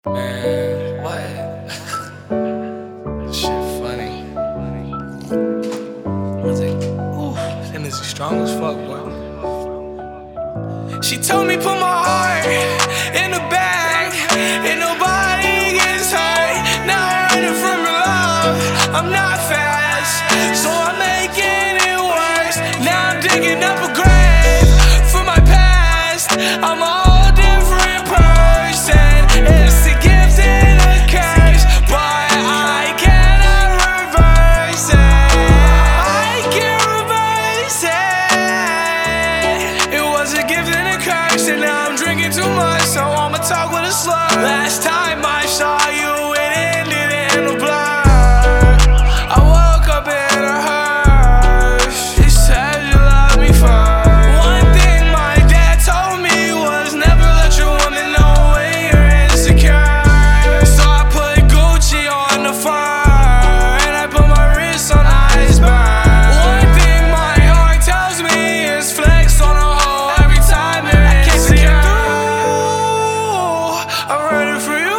Man, what? This shit funny. I was like, ooh, that energy strong as fuck, boy. She told me put my heart in the bag, and nobody gets hurt. Now I'm running from your love. I'm not fast, so I'm making it worse. Now I'm digging up a grave for my past. I'm a whole different person. It's a gift and a curse, but I cannot reverse it. I can't reverse it. It was a gift and a curse, and now I'm drinking too much, so I'ma talk with a slur. Last time I saw you, it ended in a blur. I woke up in a hearse. You said you loved me first. One thing my dad told me was never let your woman know when you're insecure. So I put Gucci on the fur, and I put my wrist on iceberg. One thing my heart tells me is flex on a hoe every time you're insecure. I'm running for you.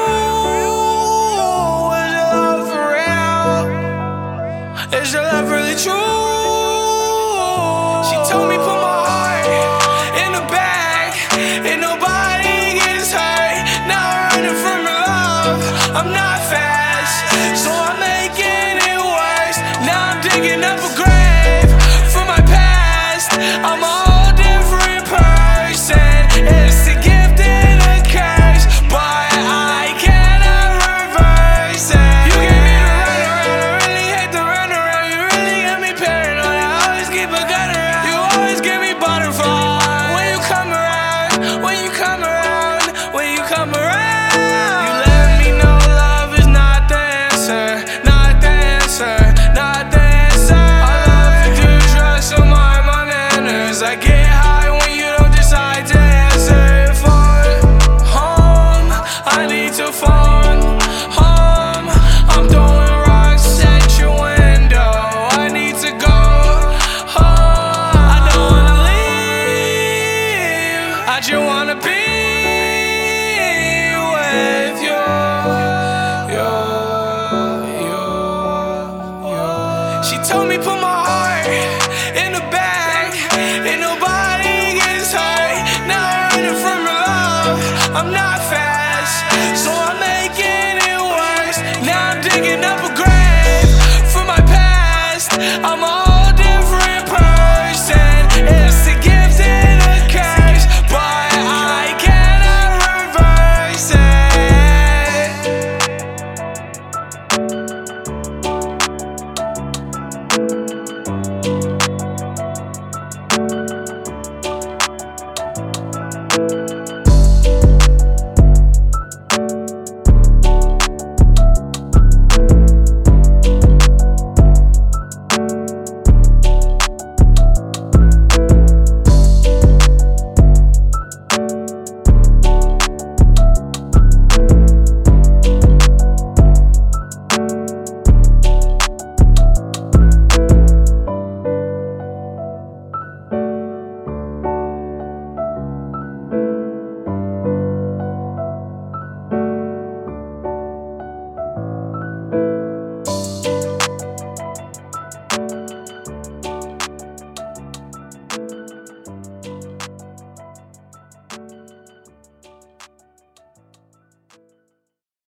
Is your love for real? Is your love really true? She told me put my heart in the bag, and nobody gets hurt. Now I'm running from your love. I'm not fast, so I'm making it worse. Now I'm digging up a grave for my past. I'm a whole different person. It's a gift and a curse, but I cannot reverse it. You gave me the runaround, I really hate the runaround. You really got me paranoid, I always keep a gun around. You always give me butterflies when you come around, when you come around, when you come around. You let me know love is not the answer, not the answer, not the answer. I love to do drugs to mind my manners. I get high when you don't decide to answer. Phone home, I need to phone